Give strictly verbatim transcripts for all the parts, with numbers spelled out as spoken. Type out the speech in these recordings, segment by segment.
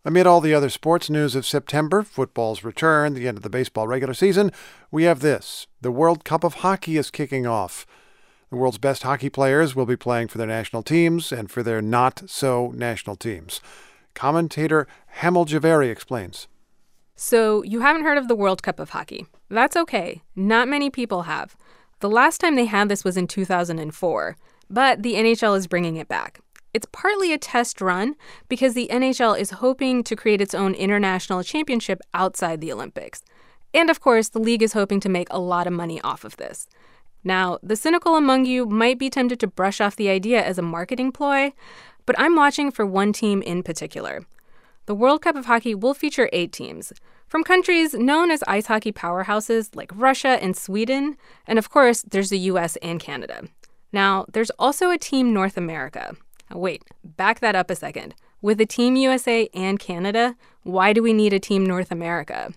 Amid all the other sports news of September, football's return, the end of the baseball regular season, we have this. The World Cup of Hockey is kicking off. The world's best hockey players will be playing for their national teams and for their not-so-national teams. Commentator Hamel Javeri explains. So you haven't heard of the World Cup of Hockey. That's okay. Not many people have. The last time they had this was in two thousand four, but the N H L is bringing it back. It's partly a test run because the N H L is hoping to create its own international championship outside the Olympics. And of course, the league is hoping to make a lot of money off of this. Now, the cynical among you might be tempted to brush off the idea as a marketing ploy, but I'm watching for one team in particular. The World Cup of Hockey will feature eight teams, from countries known as ice hockey powerhouses like Russia and Sweden, and of course, there's the U S and Canada. Now, there's also a Team North America. Now, wait, back that up a second. With a Team U S A and Canada, why do we need a Team North America?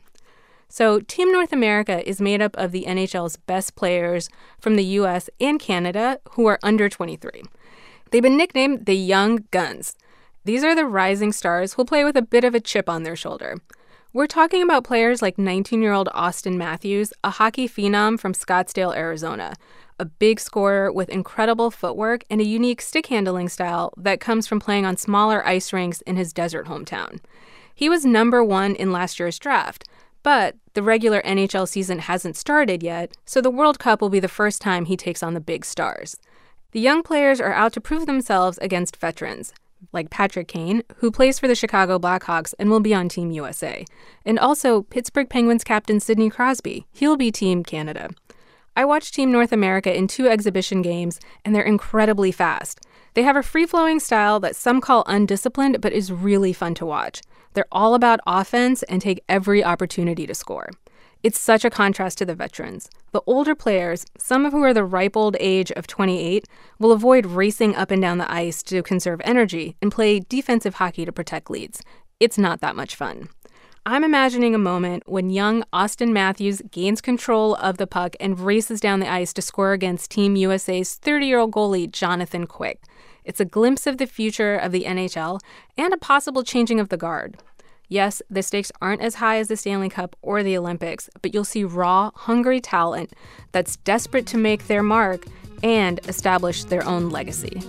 So Team North America is made up of the N H L's best players from the U S and Canada who are under twenty-three. They've been nicknamed the Young Guns. These are the rising stars who'll play with a bit of a chip on their shoulder. We're talking about players like nineteen-year-old Austin Matthews, a hockey phenom from Scottsdale, Arizona, a big scorer with incredible footwork and a unique stick-handling style that comes from playing on smaller ice rinks in his desert hometown. He was number one in last year's draft, but the regular N H L season hasn't started yet, so the World Cup will be the first time he takes on the big stars. The young players are out to prove themselves against veterans, like Patrick Kane, who plays for the Chicago Blackhawks and will be on Team U S A, and also Pittsburgh Penguins captain Sidney Crosby. He'll be Team Canada. I watched Team North America in two exhibition games, and they're incredibly fast. They have a free-flowing style that some call undisciplined, but is really fun to watch. They're all about offense and take every opportunity to score. It's such a contrast to the veterans. The older players, some of who are the ripe old age of twenty-eight, will avoid racing up and down the ice to conserve energy and play defensive hockey to protect leads. It's not that much fun. I'm imagining a moment when young Austin Matthews gains control of the puck and races down the ice to score against Team U S A's thirty-year-old goalie, Jonathan Quick. It's a glimpse of the future of the N H L and a possible changing of the guard. Yes, the stakes aren't as high as the Stanley Cup or the Olympics, but you'll see raw, hungry talent that's desperate to make their mark and establish their own legacy.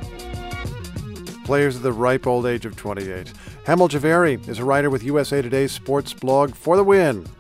Players of the ripe old age of twenty-eight. Hamel Javeri is a writer with U S A Today's sports blog For the Win.